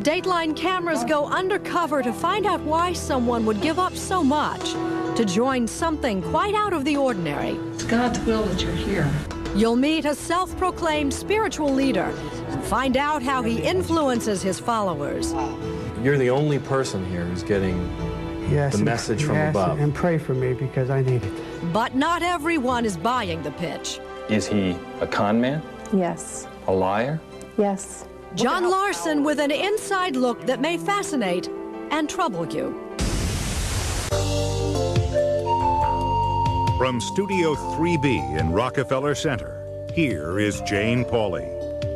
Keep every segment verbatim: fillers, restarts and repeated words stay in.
Dateline cameras go undercover to find out why someone would give up so much to join something quite out of the ordinary. It's God's will that you're here. You'll meet a self-proclaimed spiritual leader and find out how he influences his followers. You're the only person here who's getting yes, the message and, from yes, above. And pray for me because I need it. But not everyone is buying the pitch. Is he a con man? Yes. A liar? Yes. John Larson with an inside look that may fascinate and trouble you. From Studio three B in Rockefeller Center, here is Jane Pauley.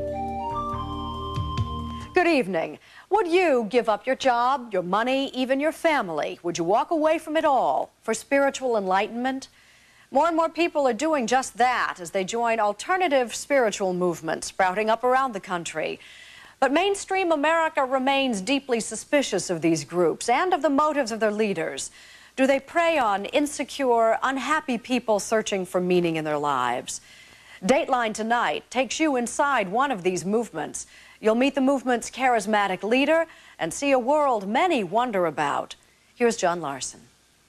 Good evening. Would you give up your job, your money, even your family? Would you walk away from it all for spiritual enlightenment? More and more people are doing just that as they join alternative spiritual movements sprouting up around the country. But mainstream America remains deeply suspicious of these groups and of the motives of their leaders. Do they prey on insecure, unhappy people searching for meaning in their lives? Dateline tonight takes you inside one of these movements. You'll meet the movement's charismatic leader and see a world many wonder about. Here's John Larson.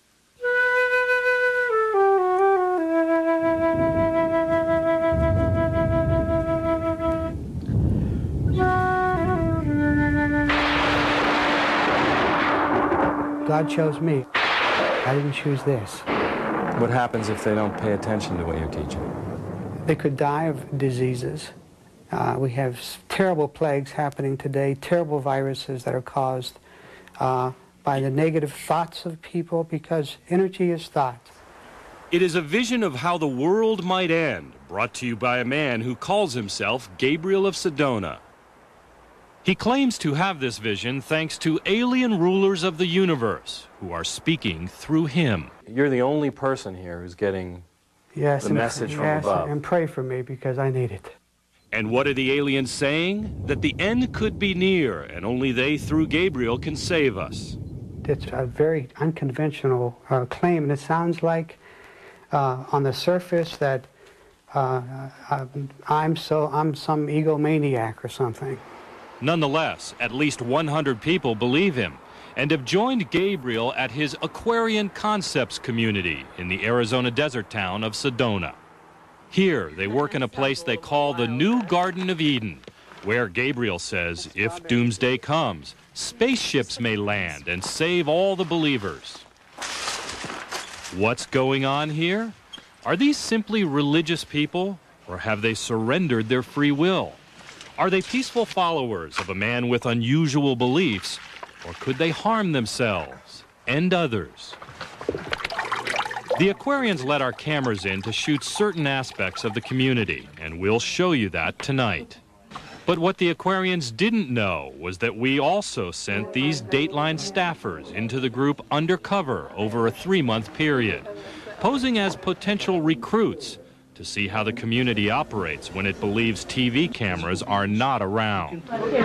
God chose me. I didn't choose this. What happens if they don't pay attention to what you're teaching? They could die of diseases. Uh, we have terrible plagues happening today, terrible viruses that are caused uh, by the negative thoughts of people, because energy is thought. It is a vision of how the world might end, brought to you by a man who calls himself Gabriel of Sedona. He claims to have this vision thanks to alien rulers of the universe who are speaking through him. You're the only person here who's getting yes, the and, message from yes, above. And pray for me because I need it. And what are the aliens saying? That the end could be near, and only they, through Gabriel, can save us. It's a very unconventional uh, claim, and it sounds like, uh, on the surface, that uh, uh, I'm so I'm some egomaniac or something. Nonetheless, at least one hundred people believe him and have joined Gabriel at his Aquarian Concepts community in the Arizona desert town of Sedona. Here, they work in a place they call the New Garden of Eden, where Gabriel says if doomsday comes, spaceships may land and save all the believers. What's going on here? Are these simply religious people, or have they surrendered their free will? Are they peaceful followers of a man with unusual beliefs, or could they harm themselves and others? The Aquarians let our cameras in to shoot certain aspects of the community, and we'll show you that tonight. But what the Aquarians didn't know was that we also sent these Dateline staffers into the group undercover over a three-month period, posing as potential recruits to see how the community operates when it believes T V cameras are not around.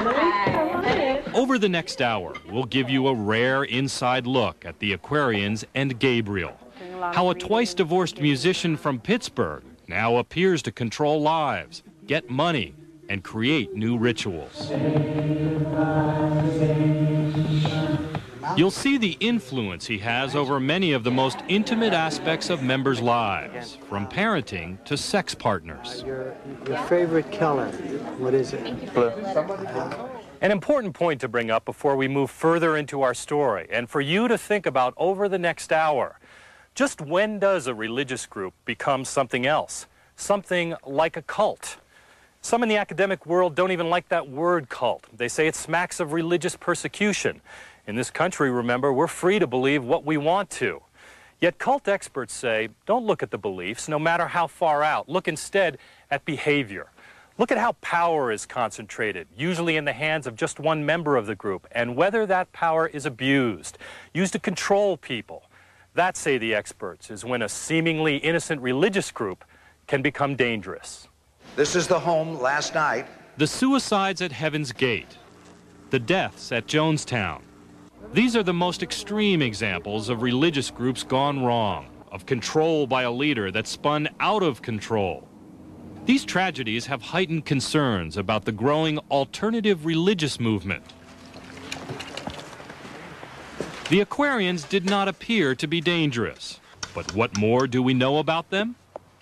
Over the next hour, we'll give you a rare inside look at the Aquarians and Gabriel, how a twice-divorced musician from Pittsburgh now appears to control lives, get money, and create new rituals. You'll see the influence he has over many of the most intimate aspects of members' lives, from parenting to sex partners. Your, your favorite color, what is it? Blue. An important point to bring up before we move further into our story, and for you to think about over the next hour. Just when does a religious group become something else? Something like a cult? Some in the academic world don't even like that word cult. They say it smacks of religious persecution. In this country, remember, we're free to believe what we want to. Yet cult experts say, don't look at the beliefs, no matter how far out. Look instead at behavior. Look at how power is concentrated, usually in the hands of just one member of the group, and whether that power is abused, used to control people. That, say the experts, is when a seemingly innocent religious group can become dangerous. This is the home last night. The suicides at Heaven's Gate, the deaths at Jonestown. These are the most extreme examples of religious groups gone wrong, of control by a leader that spun out of control. These tragedies have heightened concerns about the growing alternative religious movement. The Aquarians did not appear to be dangerous. But what more do we know about them?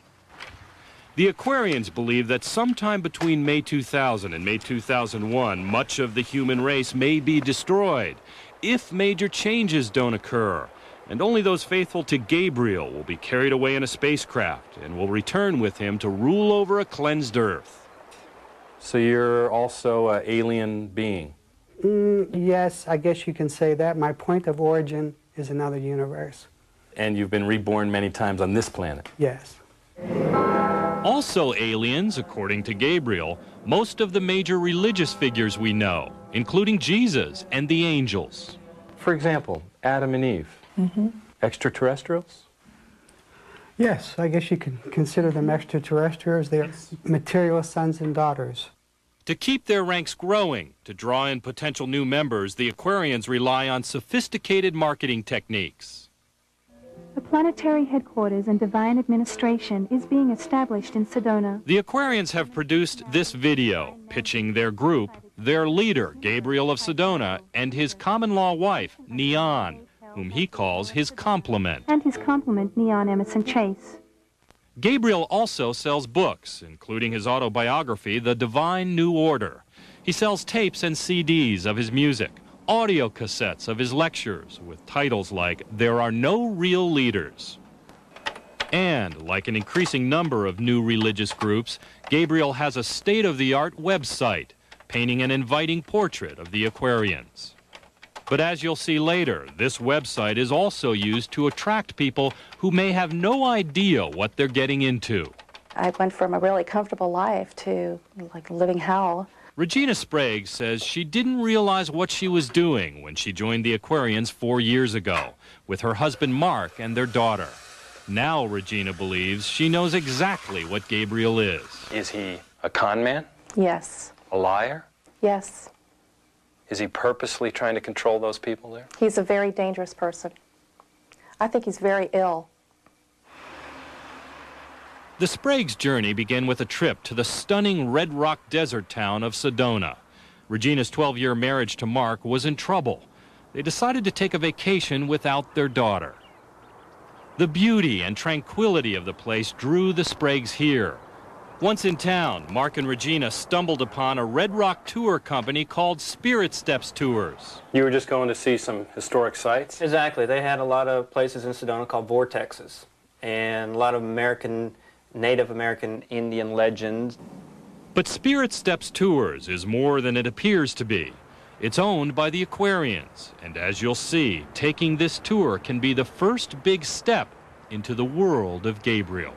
The Aquarians believe that sometime between May two thousand and May two thousand one, much of the human race may be destroyed if major changes don't occur. And only those faithful to Gabriel will be carried away in a spacecraft and will return with him to rule over a cleansed Earth. So you're also an alien being? Mm, yes, I guess you can say that. My point of origin is another universe. And you've been reborn many times on this planet? Yes. Also aliens, according to Gabriel, most of the major religious figures we know, including Jesus and the angels. For example, Adam and Eve. Mm-hmm. Extraterrestrials? Yes, I guess you can consider them extraterrestrials. They're material sons and daughters. To keep their ranks growing, to draw in potential new members, the Aquarians rely on sophisticated marketing techniques. The planetary headquarters and divine administration is being established in Sedona. The Aquarians have produced this video, pitching their group, their leader, Gabriel of Sedona, and his common-law wife, Neon, whom he calls his complement. And his complement, Neon Emerson Chase. Gabriel also sells books, including his autobiography, The Divine New Order. He sells tapes and C Ds of his music, audio cassettes of his lectures, with titles like There Are No Real Leaders. And, like an increasing number of new religious groups, Gabriel has a state-of-the-art website, painting an inviting portrait of the Aquarians. But as you'll see later, this website is also used to attract people who may have no idea what they're getting into. I went from a really comfortable life to like living hell. Regina Sprague says she didn't realize what she was doing when she joined the Aquarians four years ago with her husband Mark and their daughter. Now Regina believes she knows exactly what Gabriel is. Is he a con man? Yes. A liar? Yes. Is he purposely trying to control those people there? He's a very dangerous person. I think he's very ill. The Sprague's journey began with a trip to the stunning Red Rock desert town of Sedona. Regina's twelve-year marriage to Mark was in trouble. They decided to take a vacation without their daughter. The beauty and tranquility of the place drew the Spragues here. Once in town, Mark and Regina stumbled upon a Red Rock tour company called Spirit Steps Tours. You were just going to see some historic sites? Exactly. They had a lot of places in Sedona called vortexes, and a lot of American, Native American Indian legends. But Spirit Steps Tours is more than it appears to be. It's owned by the Aquarians, and as you'll see, taking this tour can be the first big step into the world of Gabriel.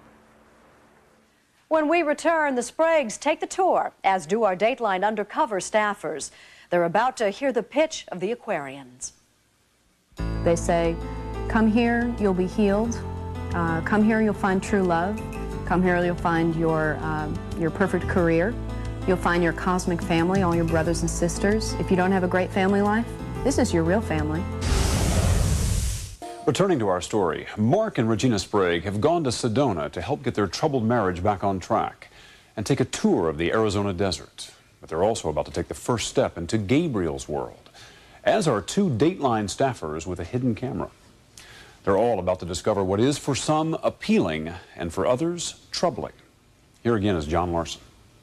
When we return, the Spragues take the tour, as do our Dateline undercover staffers. They're about to hear the pitch of the Aquarians. They say, come here, you'll be healed. Uh, come here, you'll find true love. Come here, you'll find your, uh, your perfect career. You'll find your cosmic family, all your brothers and sisters. If you don't have a great family life, this is your real family. Returning to our story, Mark and Regina Sprague have gone to Sedona to help get their troubled marriage back on track and take a tour of the Arizona desert. But they're also about to take the first step into Gabriel's world, as are two Dateline staffers with a hidden camera. They're all about to discover what is for some appealing and for others troubling. Here again is John Larson.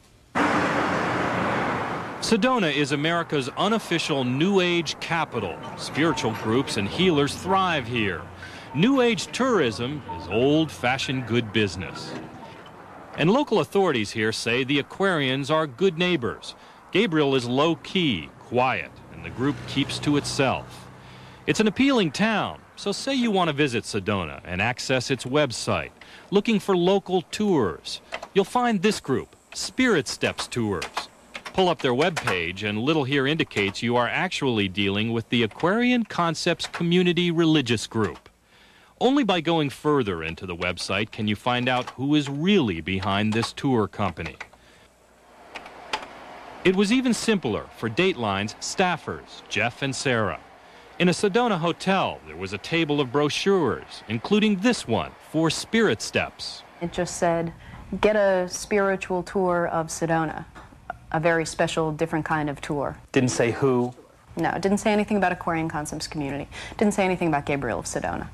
Sedona is America's unofficial New Age capital. Spiritual groups and healers thrive here. New Age tourism is old-fashioned good business. And local authorities here say the Aquarians are good neighbors. Gabriel is low-key, quiet, and the group keeps to itself. It's an appealing town, so say you want to visit Sedona and access its website, looking for local tours. You'll find this group, Spirit Steps Tours. Pull up their webpage, and little here indicates you are actually dealing with the Aquarian Concepts Community Religious Group. Only by going further into the website can you find out who is really behind this tour company. It was even simpler for Dateline's staffers, Jeff and Sarah. In a Sedona hotel, there was a table of brochures, including this one for Spirit Steps. It just said, get a spiritual tour of Sedona. A very special, different kind of tour. Didn't say who, No, it didn't say anything about Aquarian Concepts Community. Didn't say anything about Gabriel of Sedona.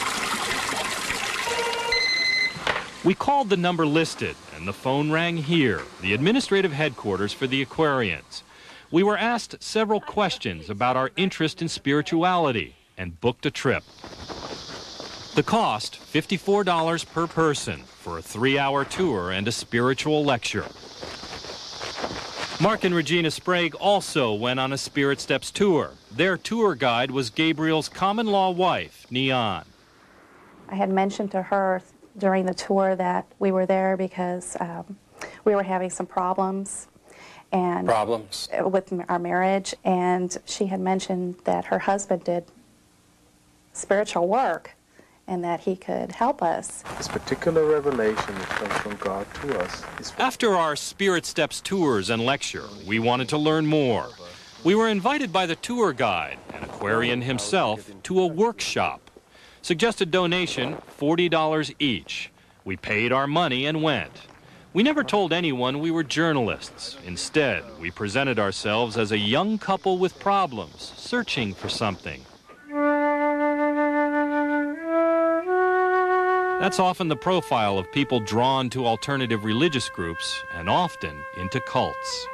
We called the number listed, and the phone rang here, the administrative headquarters for the Aquarians. We were asked several questions about our interest in spirituality and booked a trip. The cost, fifty-four dollars per person for a three-hour tour and a spiritual lecture. Mark and Regina Sprague also went on a Spirit Steps tour. Their tour guide was Gabriel's common-law wife, Neon. I had mentioned to her during the tour that we were there because um, we were having some problems and Problems? with our marriage, and she had mentioned that her husband did spiritual work and that he could help us. This particular revelation that comes from God to us is... After our Spirit Steps tours and lecture, we wanted to learn more. We were invited by the tour guide, an Aquarian himself, to a workshop. Suggested donation, forty dollars each. We paid our money and went. We never told anyone we were journalists. Instead, we presented ourselves as a young couple with problems, searching for something. That's often the profile of people drawn to alternative religious groups and often into cults.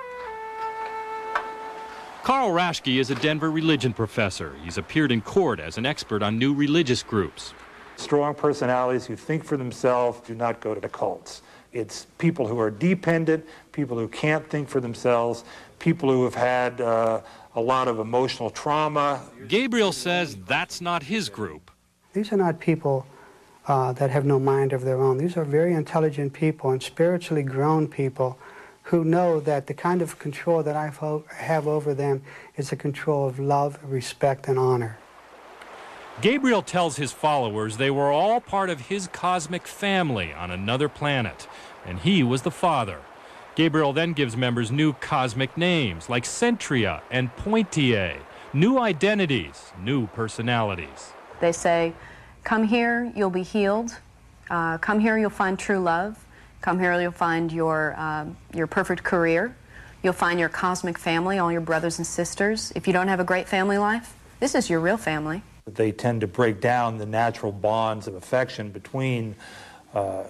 Carl Raschke is a Denver religion professor. He's appeared in court as an expert on new religious groups. Strong personalities who think for themselves do not go to the cults. It's people who are dependent, people who can't think for themselves, people who have had uh, a lot of emotional trauma. Gabriel says that's not his group. These are not people uh, that have no mind of their own. These are very intelligent people and spiritually grown people who know that the kind of control that I have over them is a control of love, respect, and honor. Gabriel tells his followers they were all part of his cosmic family on another planet, and he was the father. Gabriel then gives members new cosmic names like Centria and Pointier, new identities, new personalities. They say, come here, you'll be healed. Uh, come here, you'll find true love. Come here, you'll find your, uh, your perfect career. You'll find your cosmic family, all your brothers and sisters. If you don't have a great family life, this is your real family. They tend to break down the natural bonds of affection between uh,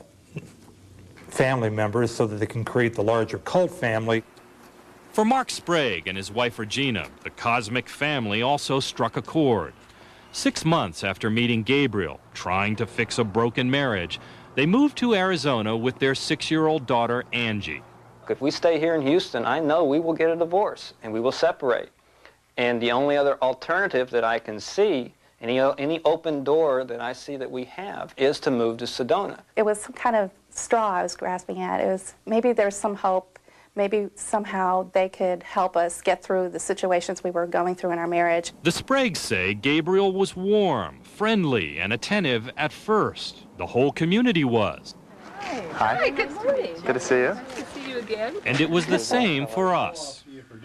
family members so that they can create the larger cult family. For Mark Sprague and his wife Regina, the cosmic family also struck a chord. Six months after meeting Gabriel, trying to fix a broken marriage, they moved to Arizona with their six-year-old daughter, Angie. If we stay here in Houston, I know we will get a divorce and we will separate. And the only other alternative that I can see, any, any open door that I see that we have, is to move to Sedona. It was some kind of straw I was grasping at. It was maybe there's some hope. Maybe somehow they could help us get through the situations we were going through in our marriage. The Spragues say Gabriel was warm, friendly, and attentive at first. The whole community was. Hi. Hi. Hi, good morning. Good to see you. Nice to see you again. And it was the same for us.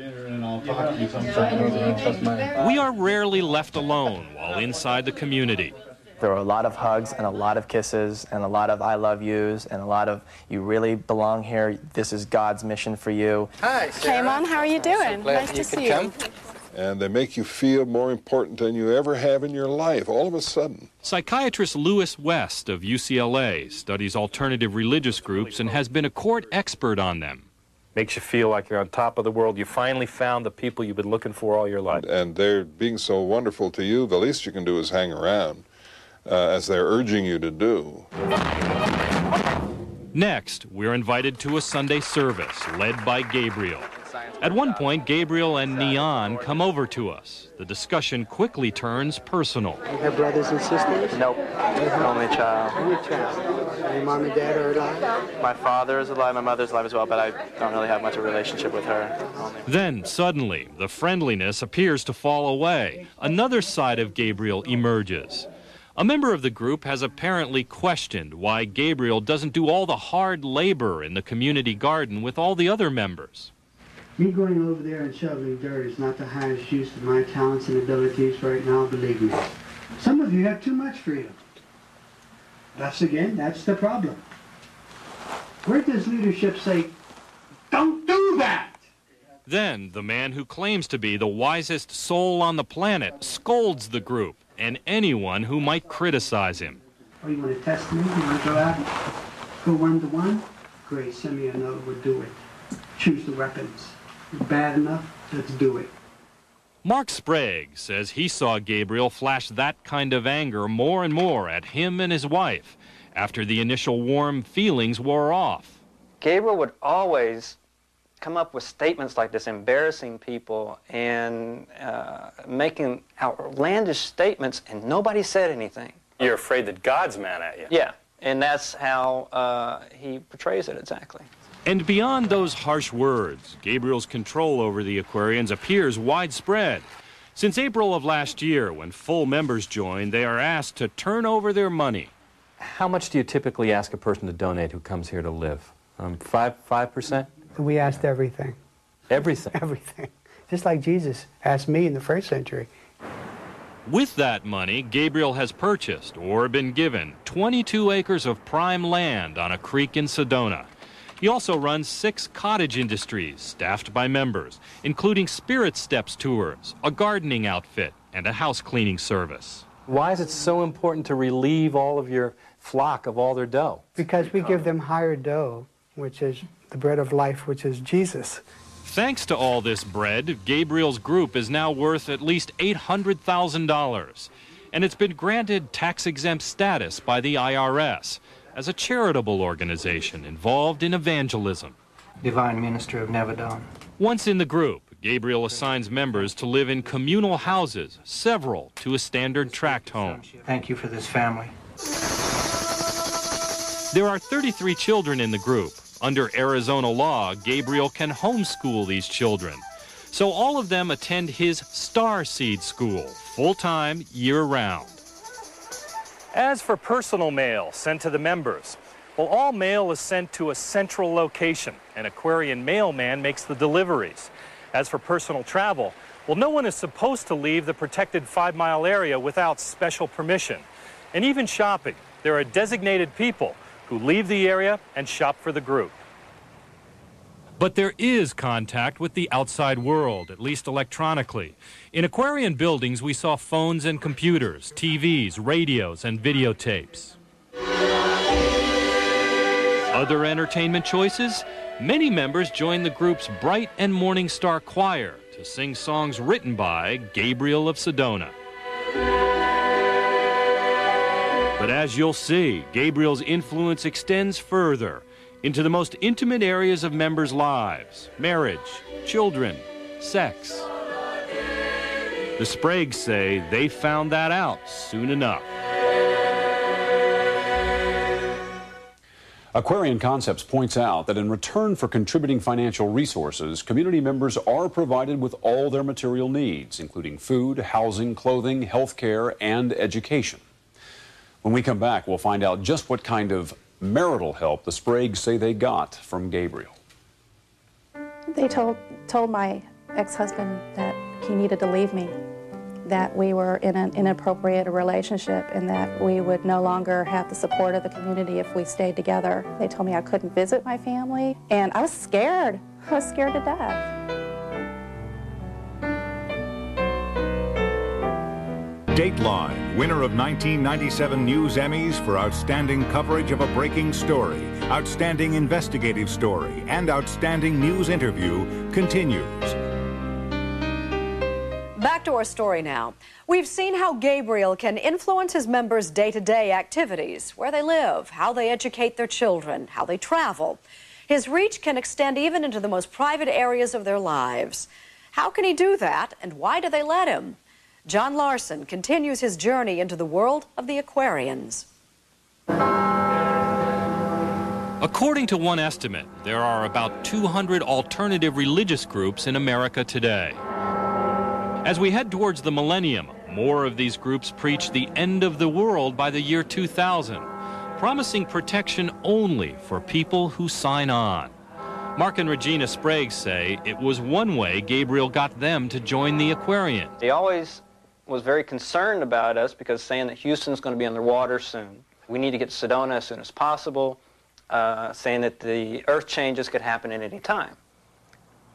We are rarely left alone while inside the community. There were a lot of hugs and a lot of kisses and a lot of I love yous and a lot of you really belong here. This is God's mission for you. Hi, Sarah. Hey, Mom, how are you doing? So nice to see you. And they make you feel more important than you ever have in your life, all of a sudden. Psychiatrist Lewis West of U C L A studies alternative religious groups and has been a court expert on them. Makes you feel like you're on top of the world. You finally found the people you've been looking for all your life. And they're being so wonderful to you, the least you can do is hang around, uh, as they're urging you to do. Next, we're invited to a Sunday service led by Gabriel. At one point, Gabriel and Neon come over to us. The discussion quickly turns personal. You have brothers and sisters? Nope. Only child. Only child. Your mom and dad are alive? My father is alive, my mother's alive as well, but I don't really have much of a relationship with her. Then, suddenly, the friendliness appears to fall away. Another side of Gabriel emerges. A member of the group has apparently questioned why Gabriel doesn't do all the hard labor in the community garden with all the other members. Me going over there and shoveling dirt is not the highest use of my talents and abilities right now, believe me. Some of you have too much freedom. Thus again, that's the problem. Where does leadership say, don't do that? Then the man who claims to be the wisest soul on the planet scolds the group and anyone who might criticize him. Oh, you want to test me? You want to go out and go one to one? Great, send me another, we'll do it. Choose the weapons. Bad enough, let's do it. Mark Sprague says he saw Gabriel flash that kind of anger more and more at him and his wife after the initial warm feelings wore off. Gabriel would always come up with statements like this, embarrassing people and uh, making outlandish statements, and nobody said anything. You're afraid that God's mad at you. Yeah, and that's how uh, he portrays it exactly. And beyond those harsh words, Gabriel's control over the Aquarians appears widespread. Since April of last year, when full members join, they are asked to turn over their money. How much do you typically ask a person to donate who comes here to live? Um, five, five percent? We asked everything. Everything? Everything. Just like Jesus asked me in the first century. With that money, Gabriel has purchased or been given twenty-two acres of prime land on a creek in Sedona. He also runs six cottage industries staffed by members, including Spirit Steps tours, a gardening outfit, and a house cleaning service. Why is it so important to relieve all of your flock of all their dough? Because we give them higher dough, which is the bread of life, which is Jesus. Thanks to all this bread, Gabriel's group is now worth at least eight hundred thousand dollars, and it's been granted tax-exempt status by the I R S as a charitable organization involved in evangelism. Divine Ministry of Nevadon. Once in the group, Gabriel assigns members to live in communal houses, several to a standard tract home. Thank you for this family. There are thirty-three children in the group. Under Arizona law, Gabriel can homeschool these children. So all of them attend his Star Seed School, full-time, year-round. As for personal mail sent to the members, well, all mail is sent to a central location. An Aquarian mailman makes the deliveries. As for personal travel, well, no one is supposed to leave the protected five-mile area without special permission. And even shopping, there are designated people who leave the area and shop for the group. But there is contact with the outside world, at least electronically. In Aquarian buildings, we saw phones and computers, T Vs, radios, and videotapes. Other entertainment choices? Many members join the group's Bright and Morning Star Choir to sing songs written by Gabriel of Sedona. But as you'll see, Gabriel's influence extends further into the most intimate areas of members' lives: marriage, children, sex. The Spragues say they found that out soon enough. Aquarian Concepts points out that in return for contributing financial resources, community members are provided with all their material needs, including food, housing, clothing, health care, and education. When we come back, we'll find out just what kind of marital help the Spragues say they got from Gabriel. They told, told my ex-husband that he needed to leave me, that we were in an inappropriate relationship, and that we would no longer have the support of the community if we stayed together. They told me I couldn't visit my family, and I was scared. I was scared to death. Dateline, winner of nineteen ninety-seven News Emmys for outstanding coverage of a breaking story, outstanding investigative story, and outstanding news interview, continues. Back to our story now. We've seen how Gabriel can influence his members' day-to-day activities, where they live, how they educate their children, how they travel. His reach can extend even into the most private areas of their lives. How can he do that, and why do they let him? John Larson continues his journey into the world of the Aquarians. According to one estimate, there are about two hundred alternative religious groups in America today. As we head towards the millennium, more of these groups preach the end of the world by the year two thousand, promising protection only for people who sign on. Mark and Regina Sprague say it was one way Gabriel got them to join the Aquarian. He always was very concerned about us because saying that Houston's going to be underwater soon. We need to get to Sedona as soon as possible, uh, saying that the earth changes could happen at any time.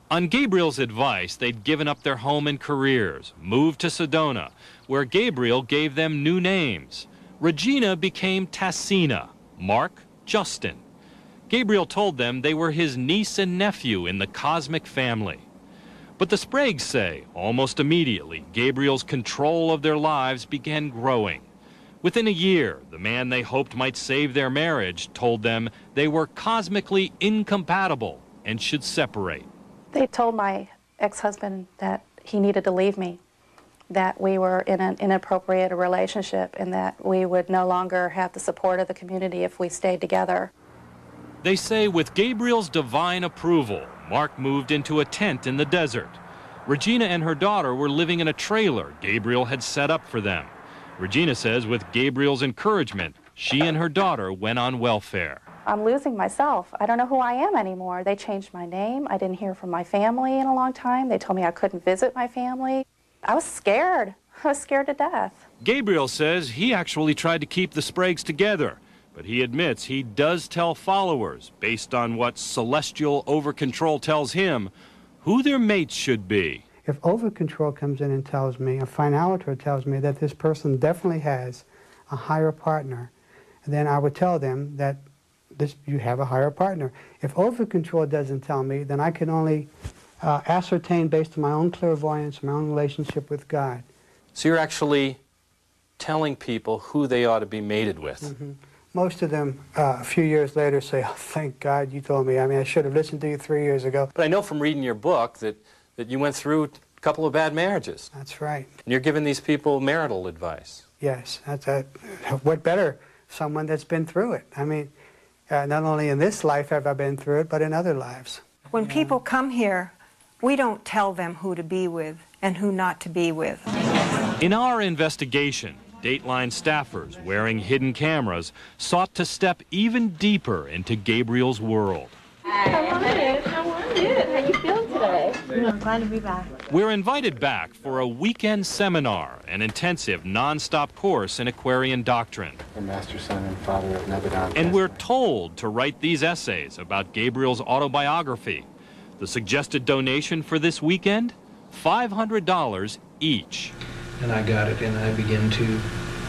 On Gabriel's advice, they'd given up their home and careers, moved to Sedona, where Gabriel gave them new names. Regina became Tassina, Mark, Justin. Gabriel told them they were his niece and nephew in the cosmic family. But the Spragues say, almost immediately, Gabriel's control of their lives began growing. Within a year, the man they hoped might save their marriage told them they were cosmically incompatible and should separate. They told my ex-husband that he needed to leave me, that we were in an inappropriate relationship, and that we would no longer have the support of the community if we stayed together. They say with Gabriel's divine approval, Mark moved into a tent in the desert. Regina and her daughter were living in a trailer Gabriel had set up for them. Regina says with Gabriel's encouragement, she and her daughter went on welfare. I'm losing myself. I don't know who I am anymore. They changed my name. I didn't hear from my family in a long time. They told me I couldn't visit my family. I was scared. I was scared to death. Gabriel says he actually tried to keep the Spragues together, but he admits he does tell followers, based on what celestial over-control tells him, who their mates should be. If over-control comes in and tells me, a finaliter tells me that this person definitely has a higher partner, then I would tell them that this, you have a higher partner. If over-control doesn't tell me, then I can only uh, ascertain based on my own clairvoyance, my own relationship with God. So you're actually telling people who they ought to be mated with. Mm-hmm. Most of them, uh, a few years later, say, oh, thank God you told me. I mean, I should have listened to you three years ago. But I know from reading your book that, that you went through a couple of bad marriages. That's right. And you're giving these people marital advice. Yes. That's a, what better? Someone that's been through it. I mean, uh, not only in this life have I been through it, but in other lives. When people come here, we don't tell them who to be with and who not to be with. In our investigation, Dateline staffers wearing hidden cameras sought to step even deeper into Gabriel's world. How are you? How are you? How you feeling today? I'm glad to be back. We're invited back for a weekend seminar, an intensive, non-stop course in Aquarian doctrine. The master, son, and father of Nebadon. And we're told to write these essays about Gabriel's autobiography. The suggested donation for this weekend, five hundred dollars each. And I got it, and I began to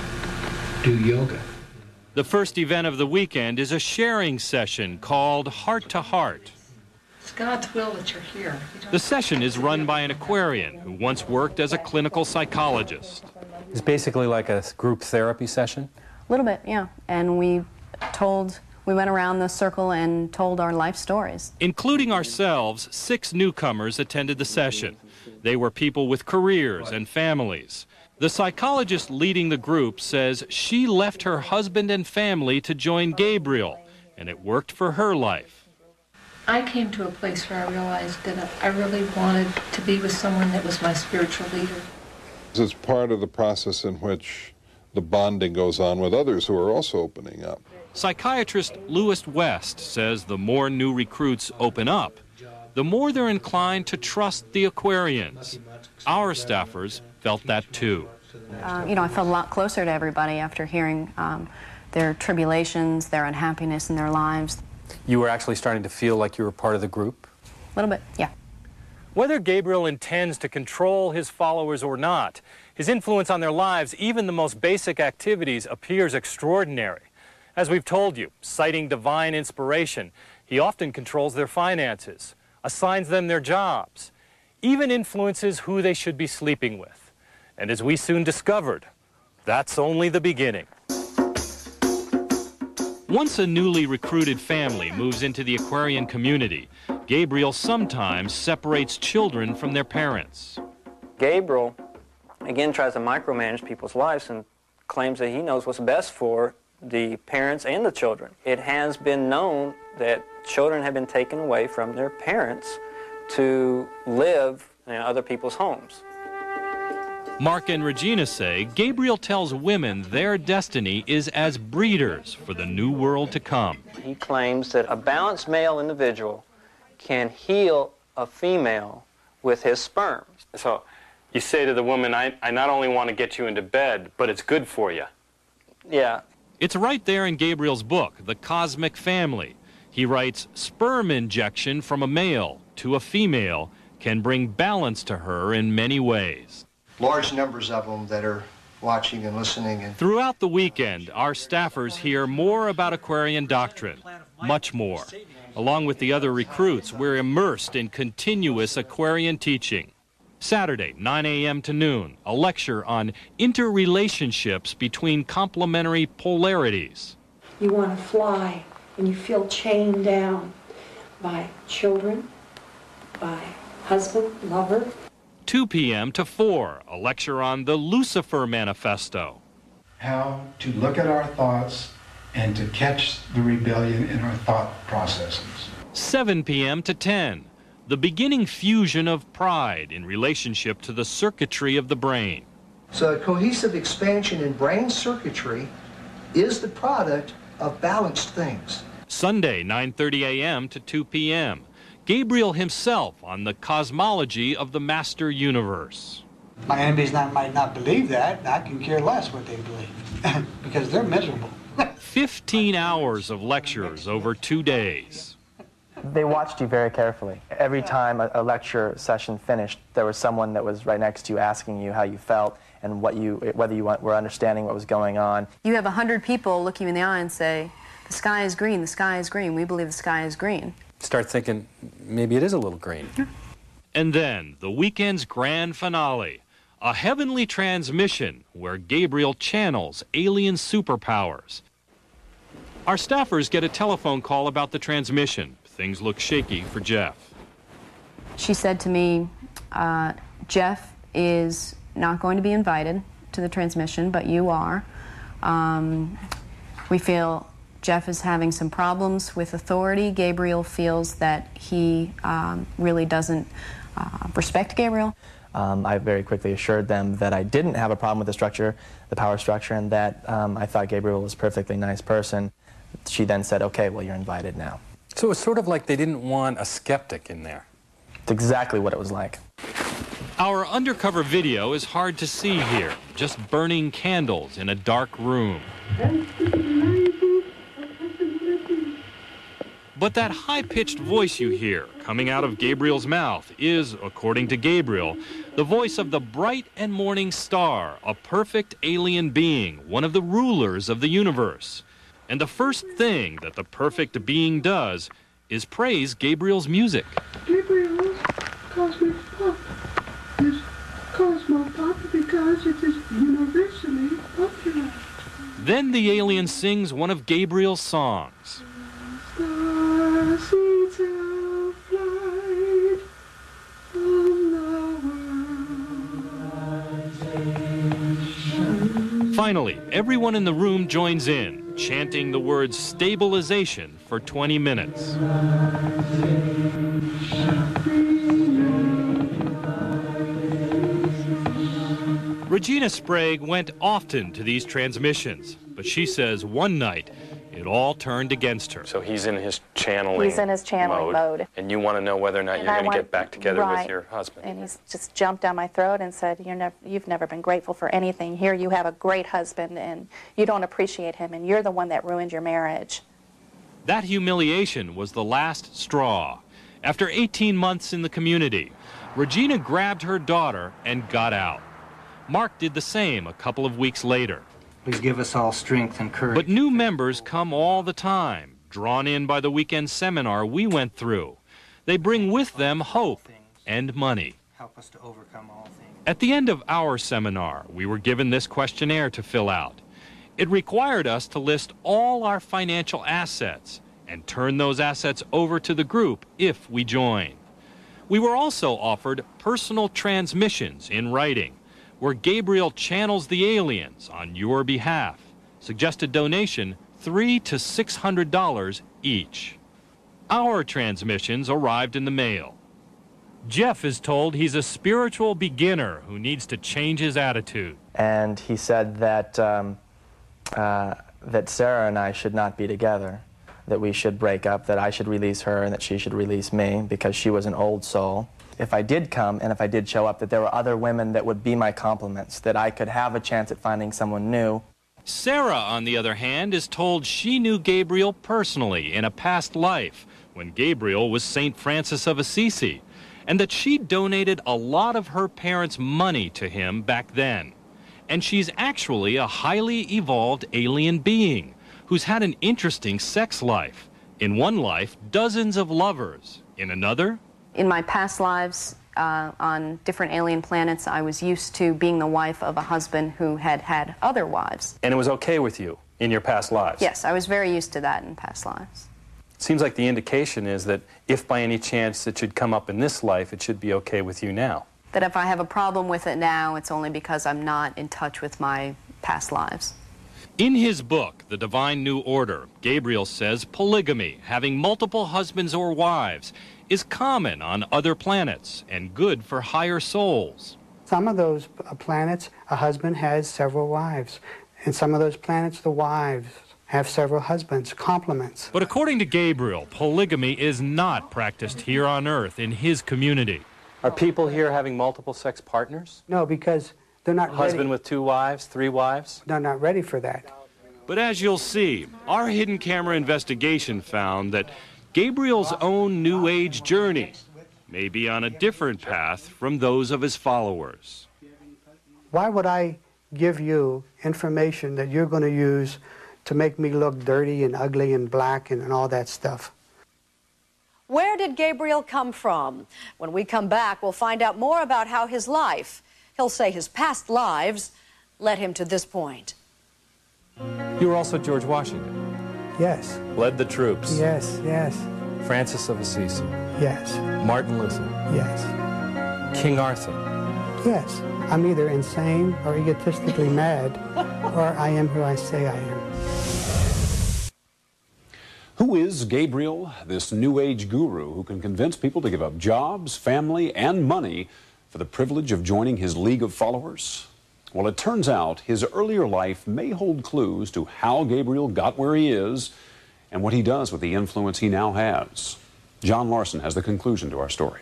do yoga. The first event of the weekend is a sharing session called Heart to Heart. It's God's will that you're here. You The session is run by an Aquarian who once worked as a clinical psychologist. It's basically like a group therapy session? A little bit, yeah. And we told, we went around the circle and told our life stories. Including ourselves, six newcomers attended the session. They were people with careers and families. The psychologist leading the group says she left her husband and family to join Gabriel, and it worked for her life. I came to a place where I realized that I really wanted to be with someone that was my spiritual leader. It's part of the process in which the bonding goes on with others who are also opening up. Psychiatrist Louis West says the more new recruits open up, the more they're inclined to trust the Aquarians. Our staffers felt that too. Uh, you know, I felt a lot closer to everybody after hearing um, their tribulations, their unhappiness in their lives. You were actually starting to feel like you were part of the group? A little bit, yeah. Whether Gabriel intends to control his followers or not, his influence on their lives, even the most basic activities, appears extraordinary. As we've told you, citing divine inspiration, he often controls their finances, assigns them their jobs, even influences who they should be sleeping with. And as we soon discovered, that's only the beginning. Once a newly recruited family moves into the Aquarian community, Gabriel sometimes separates children from their parents. Gabriel, again, tries to micromanage people's lives and claims that he knows what's best for the parents and the children. It has been known that children have been taken away from their parents to live in other people's homes. Mark and Regina say Gabriel tells women their destiny is as breeders for the new world to come. He claims that a balanced male individual can heal a female with his sperm. So you say to the woman, I, I not only want to get you into bed, but it's good for you. Yeah. It's right there in Gabriel's book, The Cosmic Family. He writes, sperm injection from a male to a female can bring balance to her in many ways. Large numbers of them that are watching and listening. And throughout the weekend, our staffers hear more about Aquarian doctrine, much more. Along with the other recruits, we're immersed in continuous Aquarian teaching. Saturday, nine a m to noon, a lecture on interrelationships between complementary polarities. You want to fly, and you feel chained down by children, by husband, lover. two p m to four, a lecture on the Lucifer Manifesto. How to look at our thoughts and to catch the rebellion in our thought processes. seven p m to ten, the beginning fusion of pride in relationship to the circuitry of the brain. so a cohesive expansion in brain circuitry is the product of balanced things. Sunday, nine thirty a m to two p m, Gabriel himself on the cosmology of the master universe. My enemies not, might not believe that. I can care less what they believe because they're miserable. fifteen hours of lectures over two days. They watched you very carefully. Every time a, a lecture session finished, there was someone that was right next to you asking you how you felt and what you, whether you were understanding what was going on. You have a hundred people look you in the eye and say, the sky is green, the sky is green, we believe the sky is green. Start thinking, maybe it is a little green. And then, the weekend's grand finale, a heavenly transmission where Gabriel channels alien superpowers. Our staffers get a telephone call about the transmission. Things look shaky for Jeff. She said to me, uh, Jeff is not going to be invited to the transmission, but you are. Um, we feel Jeff is having some problems with authority. Gabriel feels that he um, really doesn't uh, respect Gabriel. Um, I very quickly assured them that I didn't have a problem with the structure, the power structure, and that um, I thought Gabriel was a perfectly nice person. She then said, okay, well, you're invited now. So it's sort of like they didn't want a skeptic in there. It's exactly what it was like. Our undercover video is hard to see here, just burning candles in a dark room. But that high-pitched voice you hear coming out of Gabriel's mouth is, according to Gabriel, the voice of the bright and morning star, a perfect alien being, one of the rulers of the universe. And the first thing that the perfect being does is praise Gabriel's music. Gabriel's cosmic pop is cosmo pop because it is universally popular. Then the alien sings one of Gabriel's songs. Star seeds have flight from the world. Finally, everyone in the room joins in, chanting the word stabilization for twenty minutes. Regina Sprague went often to these transmissions, but she says one night it all turned against her. So he's in his channeling He's in his channeling mode. And you want to know whether or not And you're I going to want- get back together right. with your husband. And he's just jumped down my throat and said, You're nev- you've never been grateful for anything. Here you have a great husband and you don't appreciate him and you're the one that ruined your marriage. That humiliation was the last straw. After eighteen months in the community, Regina grabbed her daughter and got out. Mark did the same a couple of weeks later. Please give us all strength and courage. But new members come all the time, drawn in by the weekend seminar we went through. They bring with them hope and money. Help us to overcome all things. At the end of our seminar, we were given this questionnaire to fill out. It required us to list all our financial assets and turn those assets over to the group if we join. We were also offered personal transmissions in writing, where Gabriel channels the aliens on your behalf. Suggested donation three to six hundred dollars each. Our transmissions arrived in the mail. Jeff is told he's a spiritual beginner who needs to change his attitude. And he said that, um, uh, that Sarah and I should not be together, that we should break up, that I should release her and that she should release me because she was an old soul. If I did come and if I did show up, that there were other women that would be my complements, that I could have a chance at finding someone new. Sarah, on the other hand, is told she knew Gabriel personally in a past life when Gabriel was Saint Francis of Assisi, and that she donated a lot of her parents' money to him back then. And she's actually a highly evolved alien being who's had an interesting sex life. In one life, dozens of lovers. In another, In my past lives uh, on different alien planets, I was used to being the wife of a husband who had had other wives. And it was okay with you in your past lives? Yes, I was very used to that in past lives. Seems like the indication is that if by any chance it should come up in this life, it should be okay with you now. That if I have a problem with it now, it's only because I'm not in touch with my past lives. in his book, The Divine New Order, Gabriel says polygamy, having multiple husbands or wives, is common on other planets and good for higher souls. Some of those planets, a husband has several wives. In some of those planets, the wives have several husbands, complements. But according to Gabriel, polygamy is not practiced here on Earth in his community. Are people here having multiple sex partners? No, because they're not A husband ready. with two wives, three wives? They're not ready for that. But as you'll see, our hidden camera investigation found that Gabriel's own New Age journey may be on a different path from those of his followers. Why would I give you information that you're going to use to make me look dirty and ugly and black and, and all that stuff? Where did Gabriel come from? When we come back, we'll find out more about how his life, he'll say his past lives, led him to this point. You were also George Washington. Yes. Led the troops. Yes, yes, Francis of Assisi. yes, Martin Luther. yes, King Arthur. yes. I'm either insane or egotistically mad, or I am who I say I am. Who is Gabriel, this New Age guru who can convince people to give up jobs, family, and money for the privilege of joining his league of followers? Well, it turns out his earlier life may hold clues to how Gabriel got where he is and what he does with the influence he now has. John Larson has the conclusion to our story.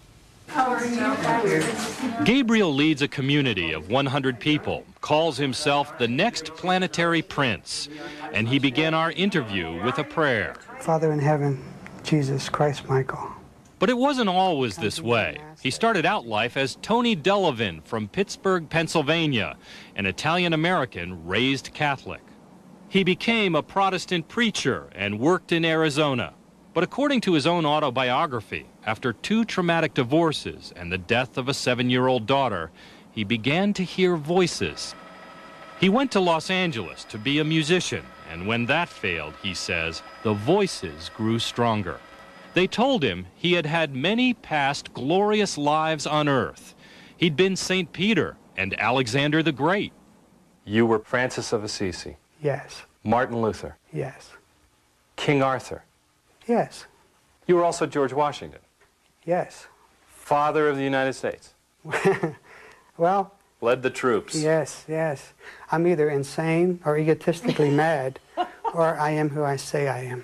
Gabriel leads a community of one hundred people, calls himself the next planetary prince, and he began our interview with a prayer. Father in heaven, Jesus Christ Michael. But it wasn't always this way. He started out life as Tony Delavin from Pittsburgh, Pennsylvania, an Italian-American raised Catholic. He became a Protestant preacher and worked in Arizona. But according to his own autobiography, after two traumatic divorces and the death of a seven-year-old daughter, he began to hear voices. He went to Los Angeles to be a musician, and when that failed, he says, the voices grew stronger. They told him he had had many past glorious lives on Earth. He'd been Saint Peter and Alexander the Great. You were Francis of Assisi. Yes, Martin Luther. yes, King Arthur. yes, You were also George Washington. yes. Father of the United States. Well, Led the troops. yes, yes. I'm either insane or egotistically mad, or I am who I say I am.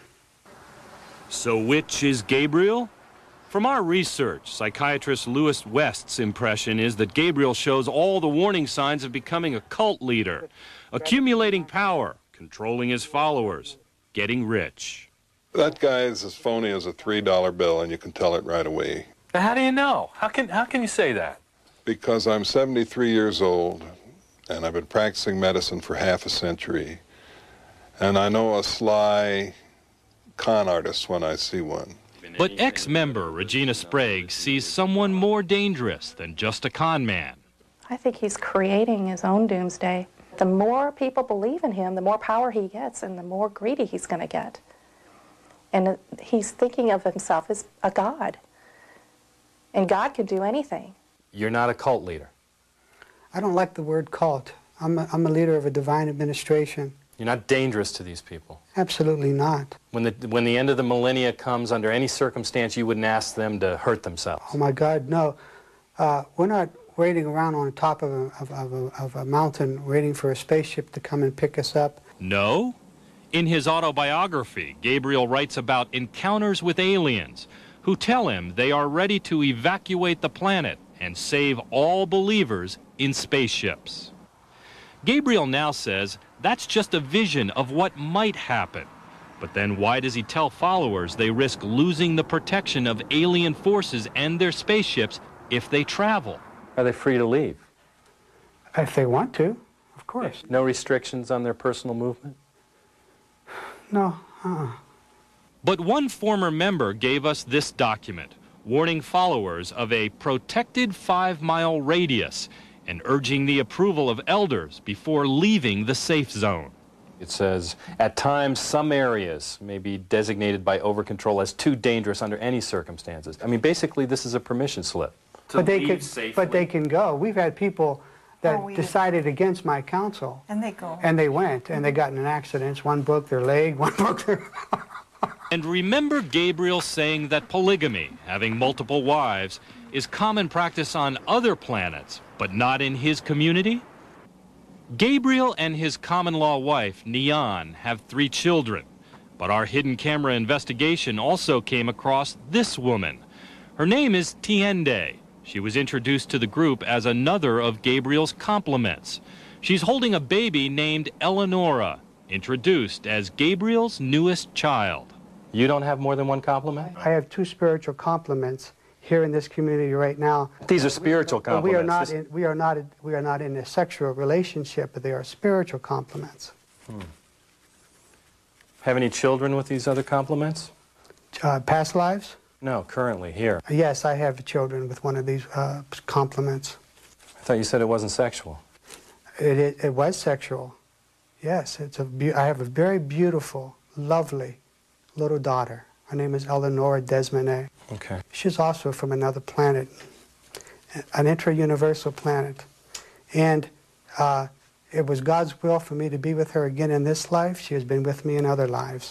So which is Gabriel? From our research, psychiatrist Louis West's impression is that Gabriel shows all the warning signs of becoming a cult leader, accumulating power, controlling his followers, getting rich. That guy is as phony as a three dollar bill, and you can tell it right away. How do you know? How can, how can you say that? Because I'm seventy-three years old, and I've been practicing medicine for half a century, and I know a sly con artist when I see one. But ex-member Regina Sprague sees someone more dangerous than just a con man. I think he's creating his own doomsday. The more people believe in him, the more power he gets and the more greedy he's going to get. And he's thinking of himself as a god. And God can do anything. You're not a cult leader. I don't like the word cult. I'm a, I'm a leader of a divine administration. You're not dangerous to these people. Absolutely not. When the, when the end of the millennia comes, under any circumstance, you wouldn't ask them to hurt themselves. Oh my God, no. Uh, we're not waiting around on top of a, of, of, a, of a mountain waiting for a spaceship to come and pick us up. No? In his autobiography, Gabriel writes about encounters with aliens who tell him they are ready to evacuate the planet and save all believers in spaceships. Gabriel now says that's just a vision of what might happen. But then why does he tell followers they risk losing the protection of alien forces and their spaceships if they travel? Are they free to leave? If they want to, of course. No restrictions on their personal movement? No. Uh-uh. But one former member gave us this document, warning followers of a protected five-mile radius and urging the approval of elders before leaving the safe zone. It says, at times, some areas may be designated by Overcontrol as too dangerous under any circumstances. I mean, basically, this is a permission slip. But they, could, but they can go. We've had people that Oh, we decided against my counsel. And they go. And they went, and they got in accidents. One broke their leg, one broke their... And remember Gabriel saying that polygamy, having multiple wives, is common practice on other planets, but not in his community? Gabriel and his common-law wife, Neon, have three children. But our hidden camera investigation also came across this woman. Her name is Tiende. She was introduced to the group as another of Gabriel's compliments. She's holding a baby named Eleonora, introduced as Gabriel's newest child. You don't have more than one compliment? I have two spiritual compliments here in this community right now. These are spiritual But compliments. we are not This- in, we are not we are not in a sexual relationship, but they are spiritual compliments. Hmm. Have any children with these other compliments? Uh, past lives? No, currently, here. Yes, I have children with one of these uh, compliments. I thought you said it wasn't sexual. It, it, it was sexual. Yes, it's a be I have a very beautiful, lovely little daughter. Her name is Eleonora Desmanet. Okay. She's also from another planet, an intra-universal planet. And uh, it was God's will for me to be with her again in this life. She has been with me in other lives.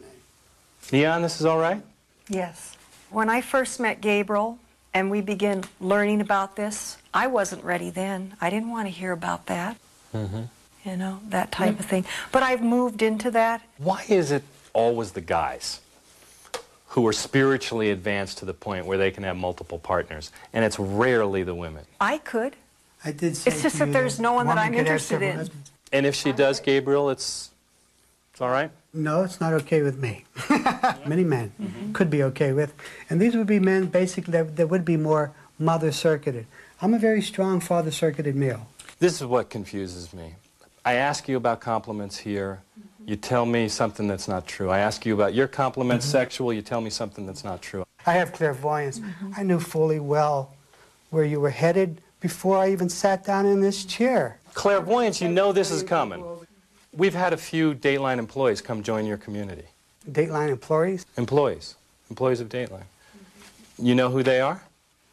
Neon, this is all right? Yes. When I first met Gabriel and we began learning about this, I wasn't ready then. I didn't want to hear about that, Mm-hmm. you know, that type of thing. But I've moved into that. Why is it always the guys who are spiritually advanced to the point where they can have multiple partners, and it's rarely the women? I could. I did say It's just to that you there's no one that woman I'm could have interested several in. husbands. And if she does, Gabriel, it's, it's all right? No, it's not okay with me. Many men could be okay with. And these would be men, basically, that, that would be more mother-circuited. I'm a very strong father-circuited male. This is what confuses me. I ask you about compliments here. You tell me something that's not true. I ask you about your compliments sexual. You tell me something that's not true. I have clairvoyance. I knew fully well where you were headed before I even sat down in this chair. Clairvoyance, you know this is coming. We've had a few Dateline employees come join your community. Dateline employees? Employees. Employees of Dateline. You know who they are?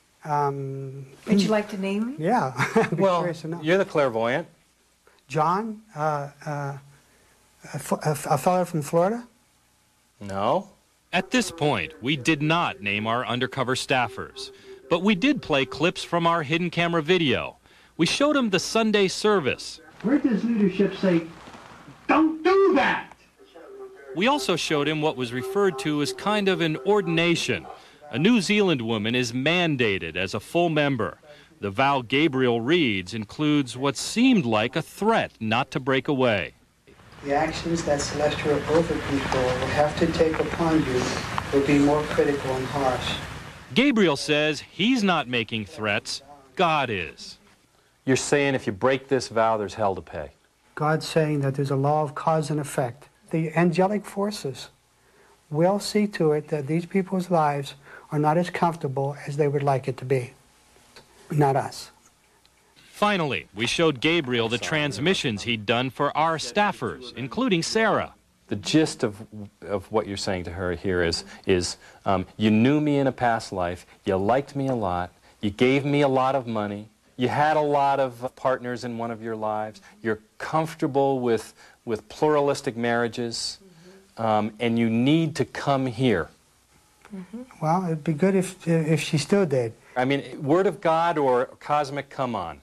Um, Would you like to name me? yeah. I'd be Well, curious to know. you're the clairvoyant. John, uh, uh, a, f- a f- a fellow from Florida? No. At this point, we did not name our undercover staffers, but we did play clips from our hidden camera video. We showed them the Sunday service. Where does leadership say, don't do that? We also showed him what was referred to as kind of an ordination. A New Zealand woman is mandated as a full member. The vow Gabriel reads includes what seemed like a threat not to break away. The actions that celestial over people will have to take upon you will be more critical and harsh. Gabriel says he's not making threats, God is. You're saying if you break this vow, there's hell to pay. God's saying that there's a law of cause and effect. The angelic forces will see to it that these people's lives are not as comfortable as they would like it to be. Not us. Finally, we showed Gabriel the transmissions he'd done for our staffers, including Sarah. The gist of, of what you're saying to her here is, is um, you knew me in a past life, you liked me a lot, you gave me a lot of money, you had a lot of partners in one of your lives, you're comfortable with, with pluralistic marriages, um, and you need to come here. Well, it'd be good if, if she still did. I mean, word of God or cosmic come on?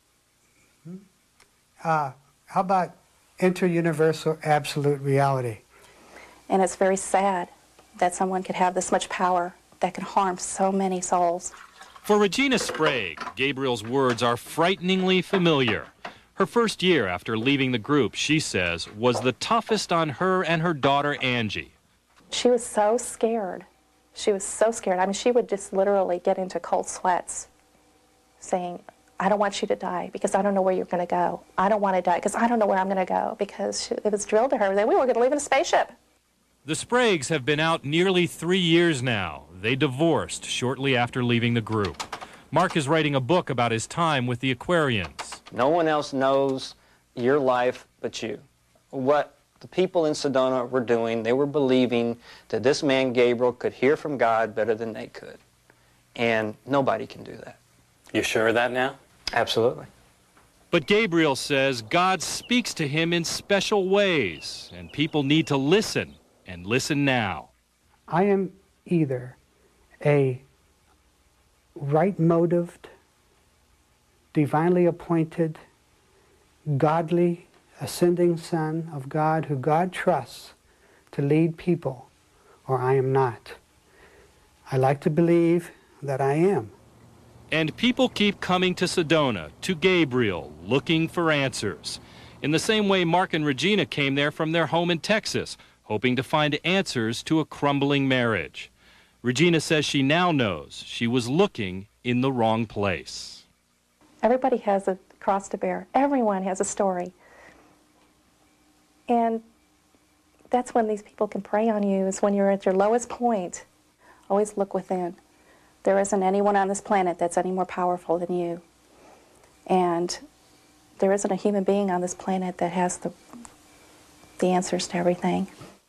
Uh, how about inter-universal absolute reality? And it's very sad that someone could have this much power that can harm so many souls. For Regina Sprague, Gabriel's words are frighteningly familiar. Her first year after leaving the group, she says, was the toughest on her and her daughter, Angie. She was so scared. She was so scared. I mean, she would just literally get into cold sweats saying, I don't want you to die because I don't know where you're going to go. I don't want to die because I don't know where I'm going to go, because she, it was drilled to her that we were going to live in a spaceship. The Spragues have been out nearly three years now. They divorced shortly after leaving the group. Mark is writing a book about his time with the Aquarians. No one else knows your life but you. What the people in Sedona were doing, they were believing that this man Gabriel could hear from God better than they could. And nobody can do that. You sure of that now? Absolutely. But Gabriel says God speaks to him in special ways, and people need to listen, and listen now. I am either a right-motived, divinely appointed, godly, ascending son of God who God trusts to lead people, or I am not. I like to believe that I am. And people keep coming to Sedona, to Gabriel, looking for answers. In the same way Mark and Regina came there from their home in Texas, hoping to find answers to a crumbling marriage. Regina says she now knows she was looking in the wrong place. Everybody has a cross to bear. Everyone has a story. And that's when these people can prey on you, is when you're at your lowest point. Always look within. There isn't anyone on this planet that's any more powerful than you. And there isn't a human being on this planet that has the, the answers to everything.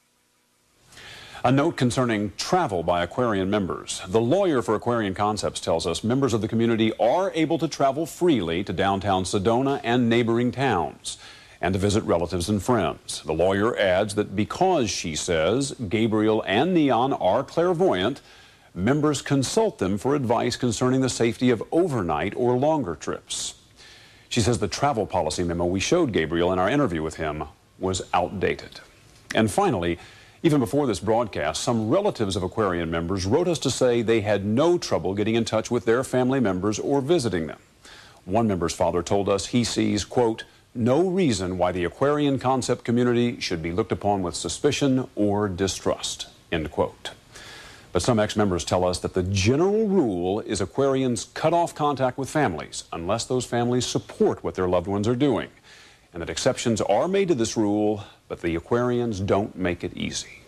A note concerning travel by Aquarian members. The lawyer for Aquarian Concepts tells us members of the community are able to travel freely to downtown Sedona and neighboring towns and to visit relatives and friends. The lawyer adds that because, she says, Gabriel and Neon are clairvoyant, members consult them for advice concerning the safety of overnight or longer trips. She says the travel policy memo we showed Gabriel in our interview with him was outdated. And finally, even before this broadcast, some relatives of Aquarian members wrote us to say they had no trouble getting in touch with their family members or visiting them. One member's father told us he sees, quote, no reason why the Aquarian concept community should be looked upon with suspicion or distrust, end quote. But some ex-members tell us that the general rule is Aquarians cut off contact with families unless those families support what their loved ones are doing, and that exceptions are made to this rule, but the Aquarians don't make it easy.